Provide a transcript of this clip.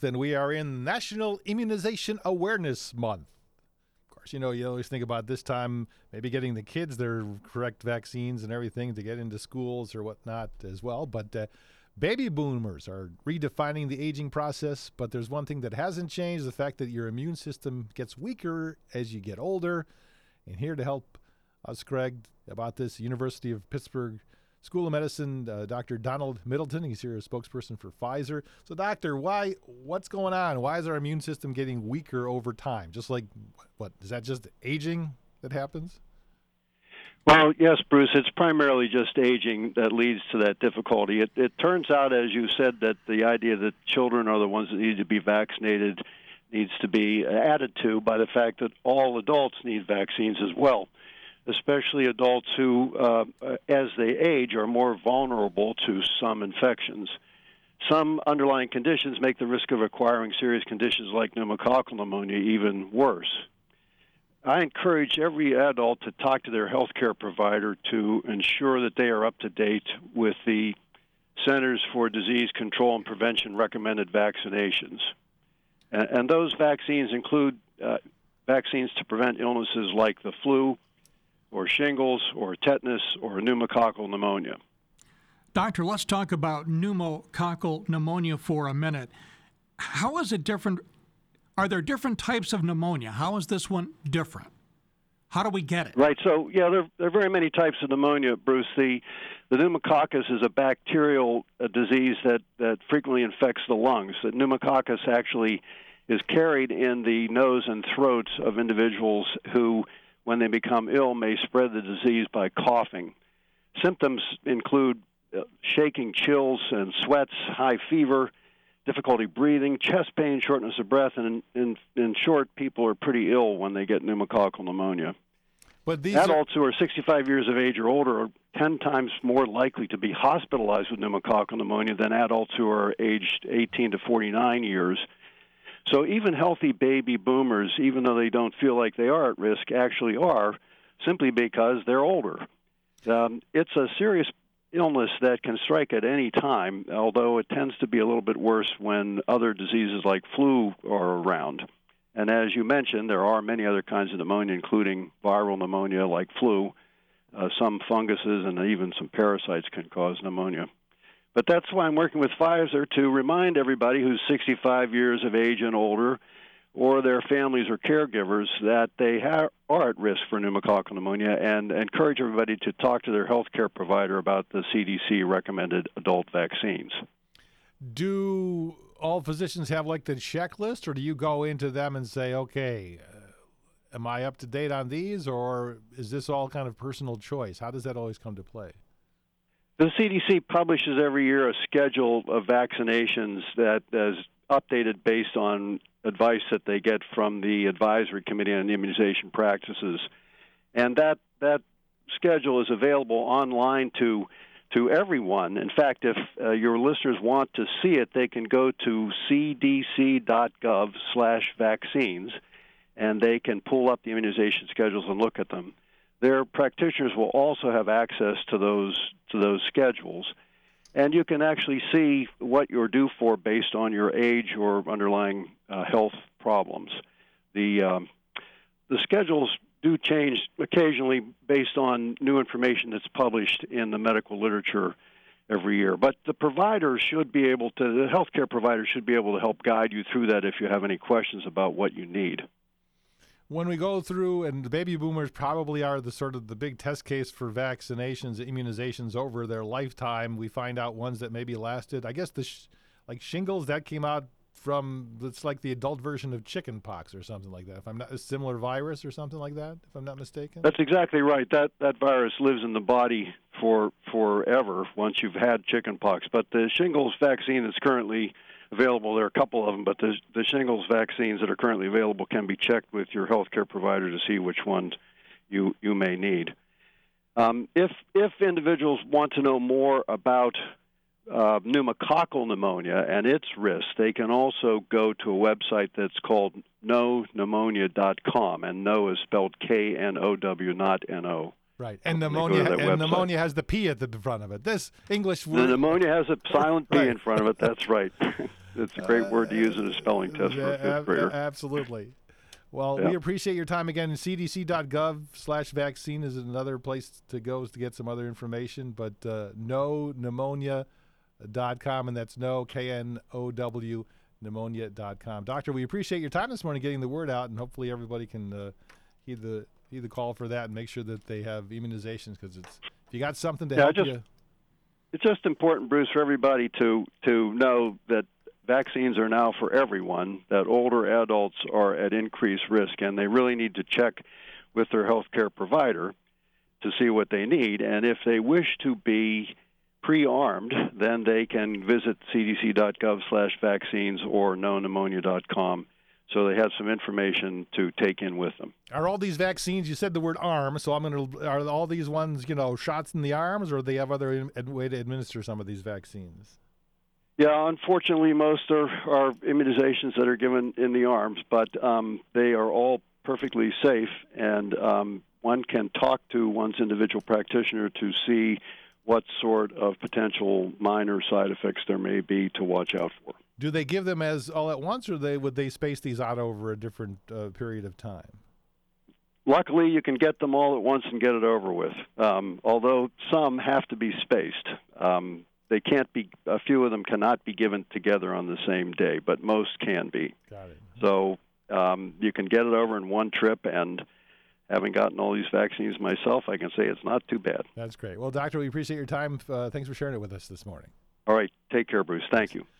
and we are in National Immunization Awareness Month. Of course, you always think about this time, maybe getting the kids their correct vaccines and everything to get into schools or whatnot as well. But baby boomers are redefining the aging process. But there's one thing that hasn't changed, the fact that your immune system gets weaker as you get older. And here to help us, Craig, about this, University of Pittsburgh School of Medicine, Dr. Donald Middleton. He's here as spokesperson for Pfizer. So, doctor, what's going on? Why is our immune system getting weaker over time? Just like, what, is that just aging that happens? Well, yes, Bruce, it's primarily just aging that leads to that difficulty. It turns out, as you said, that the idea that children are the ones that need to be vaccinated needs to be added to by the fact that all adults need vaccines as well, especially adults who, as they age, are more vulnerable to some infections. Some underlying conditions make the risk of acquiring serious conditions like pneumococcal pneumonia even worse. I encourage every adult to talk to their healthcare provider to ensure that they are up to date with the Centers for Disease Control and Prevention recommended vaccinations. And those vaccines include vaccines to prevent illnesses like the flu, or shingles, or tetanus, or pneumococcal pneumonia. Doctor, let's talk about pneumococcal pneumonia for a minute. How is it different? Are there different types of pneumonia? How is this one different? How do we get it? Right. So, there are very many types of pneumonia, Bruce. The pneumococcus is a bacterial disease that frequently infects the lungs. The pneumococcus actually is carried in the nose and throats of individuals who, when they become ill, may spread the disease by coughing. Symptoms include shaking, chills, and sweats, high fever, difficulty breathing, chest pain, shortness of breath, and in short, people are pretty ill when they get pneumococcal pneumonia. But adults who are 65 years of age or older are 10 times more likely to be hospitalized with pneumococcal pneumonia than adults who are aged 18 to 49 years. So even healthy baby boomers, even though they don't feel like they are at risk, actually are, simply because they're older. It's a serious illness that can strike at any time, although it tends to be a little bit worse when other diseases like flu are around. And as you mentioned, there are many other kinds of pneumonia, including viral pneumonia like flu. Some funguses and even some parasites can cause pneumonia. But that's why I'm working with Pfizer to remind everybody who's 65 years of age and older, or their families or caregivers, that they are at risk for pneumococcal pneumonia, and encourage everybody to talk to their healthcare provider about the CDC-recommended adult vaccines. Do all physicians have like the checklist, or do you go into them and say, okay, am I up to date on these, or is this all kind of personal choice? How does that always come to play? The CDC publishes every year a schedule of vaccinations that is updated based on advice that they get from the Advisory Committee on Immunization Practices. And that schedule is available online to everyone. In fact, if your listeners want to see it, they can go to cdc.gov/vaccines, and they can pull up the immunization schedules and look at them. Their practitioners will also have access to those schedules, and you can actually see what you're due for based on your age or underlying health problems. The schedules do change occasionally based on new information that's published in the medical literature every year. But the providers should be able to, the healthcare providers should be able to help guide you through that if you have any questions about what you need. When we go through, and the baby boomers probably are the sort of the big test case for vaccinations, immunizations over their lifetime, we find out ones that maybe lasted. I guess like shingles, that came out from, it's like the adult version of chicken pox or something like that. If I'm not, a similar virus or something like that, if I'm not mistaken. That's exactly right. That virus lives in the body forever once you've had chicken pox. But the shingles vaccine that's currently available, there are a couple of them, but the shingles vaccines that are currently available can be checked with your healthcare provider to see which ones you may need. If individuals want to know more about pneumococcal pneumonia and its risks, they can also go to a website that's called knowpneumonia.com, and know is spelled K-N-O-W, not N-O. Right, and When they go pneumonia, to that and website. pneumonia has the P at the front of it. This English The word. pneumonia has a silent P Right. in front of it. That's right. It's a great word to use in a spelling test for a fifth grader. Absolutely. Well, Yeah. we appreciate your time again. CDC.gov/vaccine is another place to go to get some other information, but knowpneumonia.com, and that's KNOW, pneumonia.com. Doctor, we appreciate your time this morning getting the word out, and hopefully everybody can heed the call for that and make sure that they have immunizations, because if you got something to help you. It's just important, Bruce, for everybody to know that vaccines are now for everyone, that older adults are at increased risk, and they really need to check with their health care provider to see what they need. And if they wish to be pre-armed, then they can visit cdc.gov/vaccines or knowpneumonia.com, so they have some information to take in with them. Are all these vaccines, you said the word arm, so are all these ones, shots in the arms, or do they have other way to administer some of these vaccines? Yeah, unfortunately, most are immunizations that are given in the arms, but they are all perfectly safe, and one can talk to one's individual practitioner to see what sort of potential minor side effects there may be to watch out for. Do they give them as all at once, or would they space these out over a different period of time? Luckily, you can get them all at once and get it over with, although some have to be spaced. They can't be. A few of them cannot be given together on the same day, but most can be. Got it. So you can get it over in one trip, and having gotten all these vaccines myself, I can say it's not too bad. That's great. Well, Doctor, we appreciate your time. Thanks for sharing it with us this morning. All right. Take care, Bruce. Thank you.